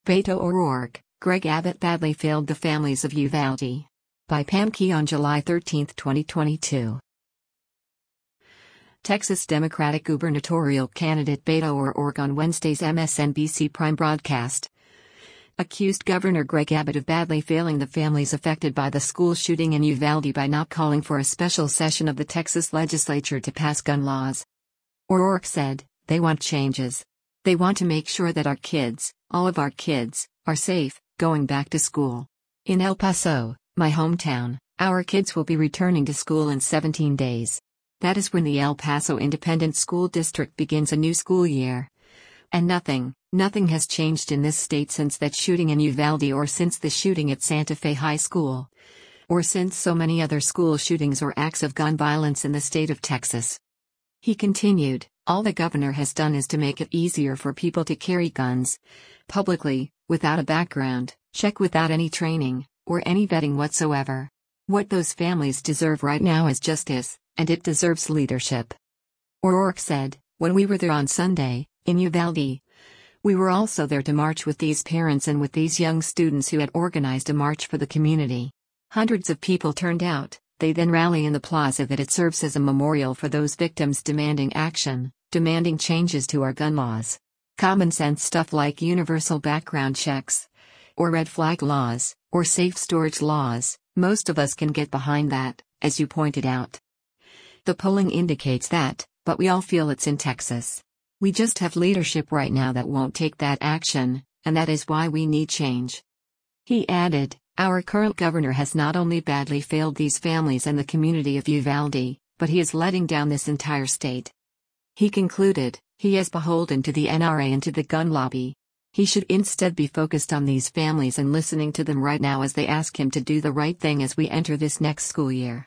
Beto O'Rourke, Greg Abbott badly failed the families of Uvalde. By Pam Key on July 13, 2022. Texas Democratic gubernatorial candidate Beto O'Rourke on Wednesday's MSNBC Prime broadcast accused Governor Greg Abbott of badly failing the families affected by the school shooting in Uvalde by not calling for a special session of the Texas legislature to pass gun laws. O'Rourke said, "They want changes. They want to make sure that our kids, all of our kids, are safe, going back to school. In El Paso, my hometown, our kids will be returning to school in 17 days. That is when the El Paso Independent School District begins a new school year. And nothing has changed in this state since that shooting in Uvalde or since the shooting at Santa Fe High School. Or since so many other school shootings or acts of gun violence in the state of Texas." He continued, "All the governor has done is to make it easier for people to carry guns publicly, without a background check, without any training or any vetting whatsoever. What those families deserve right now is justice, and it deserves leadership." O'Rourke said, "When we were there on Sunday, in Uvalde, we were also there to march with these parents and with these young students who had organized a march for the community. Hundreds of people turned out. They then rally in the plaza that it serves as a memorial for those victims, demanding action, demanding changes to our gun laws. Common sense stuff like universal background checks, or red flag laws, or safe storage laws. Most of us can get behind that, as you pointed out. The polling indicates that, but we all feel it's in Texas. We just have leadership right now that won't take that action, and that is why we need change." He added, "Our current governor has not only badly failed these families and the community of Uvalde, but he is letting down this entire state." He concluded, "He is beholden to the NRA and to the gun lobby. He should instead be focused on these families and listening to them right now as they ask him to do the right thing as we enter this next school year.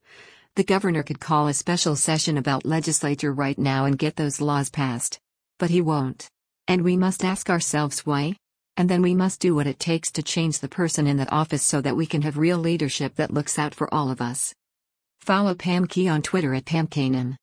The governor could call a special session about legislature right now and get those laws passed. But he won't. And we must ask ourselves why? And then we must do what it takes to change the person in that office so that we can have real leadership that looks out for all of us." Follow Pam Key on Twitter at PamKanan.